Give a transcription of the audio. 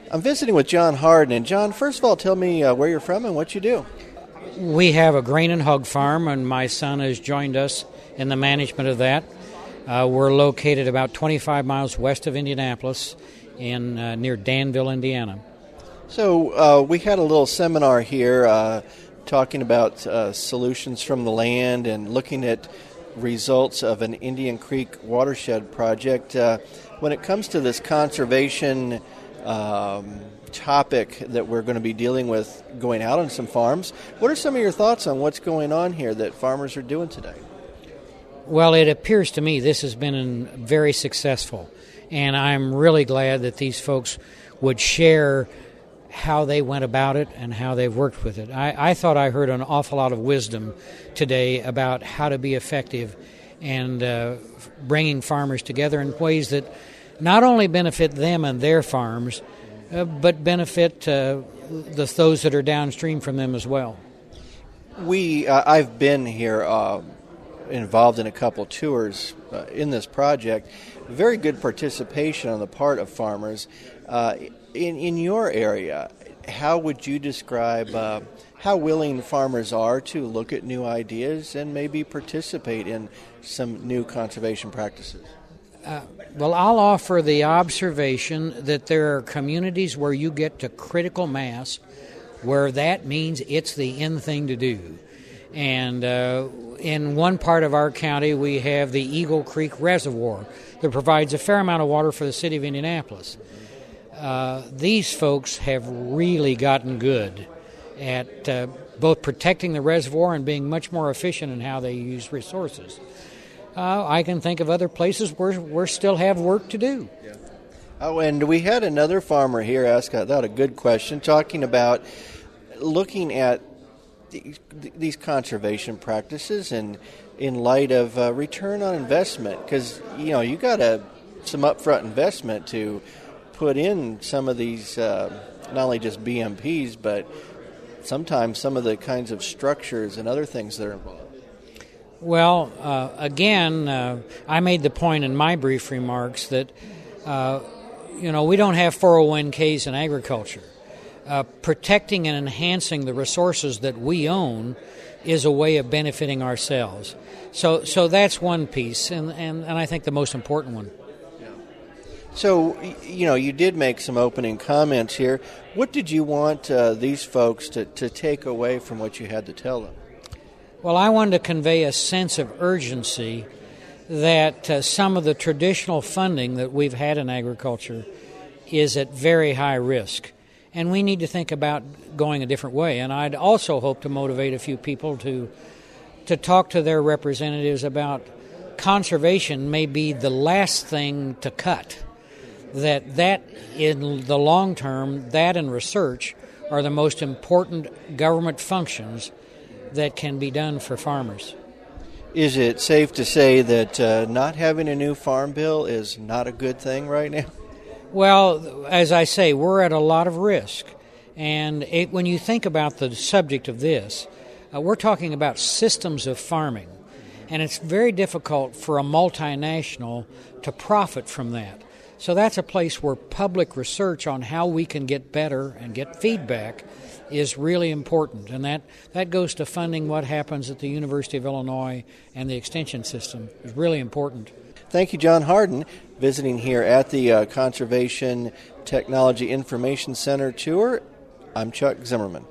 I'm visiting with John Harden. And John, first of all, tell me where you're from and what you do. We have a grain and hog farm, and my son has joined us in the management of that. We're located about 25 miles west of Indianapolis in near Danville, Indiana. So we had a little seminar here talking about solutions from the land and looking at results of an Indian Creek watershed project. When it comes to this conservation topic that we're going to be dealing with going out on some farms, what are some of your thoughts on what's going on here that farmers are doing today? Well, it appears to me this has been very successful, and I'm really glad that these folks would share how they went about it and how they've worked with it. I thought I heard an awful lot of wisdom today about how to be effective and bringing farmers together in ways that not only benefit them and their farms, but benefit those that are downstream from them as well. I've been here involved in a couple tours in this project. Very good participation on the part of farmers. In your area, how would you describe how willing farmers are to look at new ideas and maybe participate in some new conservation practices? Well, I'll offer the observation that there are communities where you get to critical mass where that means it's the in thing to do. And in one part of our county, we have the Eagle Creek Reservoir that provides a fair amount of water for the city of Indianapolis. These folks have really gotten good at both protecting the reservoir and being much more efficient in how they use resources. I can think of other places where we still have work to do. Yeah. Oh, and we had another farmer here ask, I thought, a good question, talking about looking at these conservation practices and in light of return on investment, because you got some upfront investment to put in some of these, not only just BMPs, but sometimes some of the kinds of structures and other things that are involved. Well, again, I made the point in my brief remarks that, we don't have 401ks in agriculture. Protecting and enhancing the resources that we own is a way of benefiting ourselves. So that's one piece, and I think the most important one. So, you did make some opening comments here. What did you want these folks to take away from what you had to tell them? Well, I wanted to convey a sense of urgency that some of the traditional funding that we've had in agriculture is at very high risk. And we need to think about going a different way. And I'd also hope to motivate a few people to talk to their representatives about conservation may be the last thing to cut. That in the long term, that and research are the most important government functions that can be done for farmers. Is it safe to say that not having a new farm bill is not a good thing right now? Well, as I say, we're at a lot of risk. And when you think about the subject of this, we're talking about systems of farming. And it's very difficult for a multinational to profit from that. So that's a place where public research on how we can get better and get feedback is really important. And that goes to funding what happens at the University of Illinois and the extension system is really important. Thank you, John Harden, visiting here at the Conservation Technology Information Center tour. I'm Chuck Zimmerman.